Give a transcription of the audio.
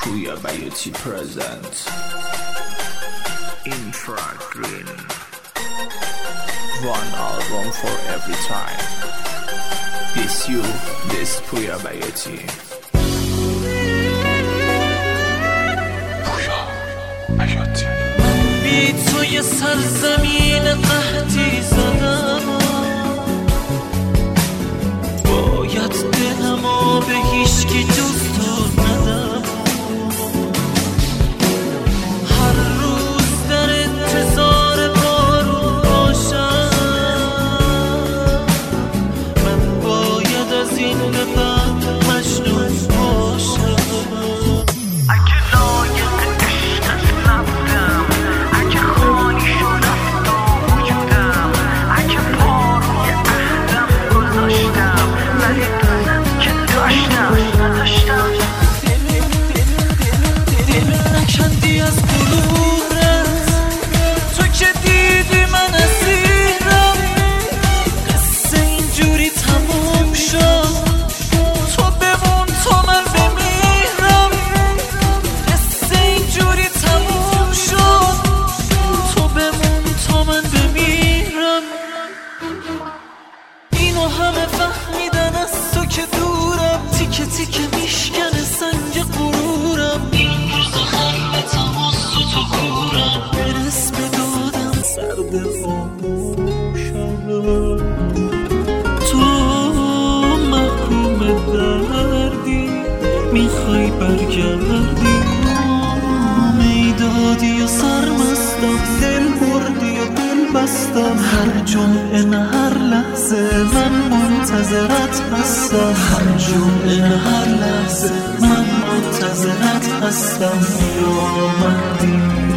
Puya Bayuti present Infragreen. One album for every time. This you, this Puya Bayuti. Puya Bayuti. بی توی سرزمین قحطی زدم، باید دلمو به هیچکی جز تو ندم. هر روز در انتظار بارون باشم، من باید از این به بعد مجنون باشم. اگه لایق عشقت نبودم، اگه خالی شد از وجودم، اگه پا روی عهدم گذاشتم ولی دوست که داشتم نداشتم. دل نکندی از غرورت، تو که دیدی من اسیرم. قصه اینجوری تموم شد، تو بمون تو من بمیرم. قصه اینجوری تموم شد، تو بمون تا من بمیرم. اینو همه فهمیدن از تو که دورم، تیکه تیکه میشکنه سنگ غرورم. این روز خلوتم از تو کورم، برس به دادم سرد خاموشم. تو محکوم دردی، میخوای برگردی. میدادی و سرمستم، دل بردی و دل بستم. هر جمعه نه هر لحظه من منتظرت هستم. هر جمعه نه هر لحظه من منتظرت هستم. یا مهدی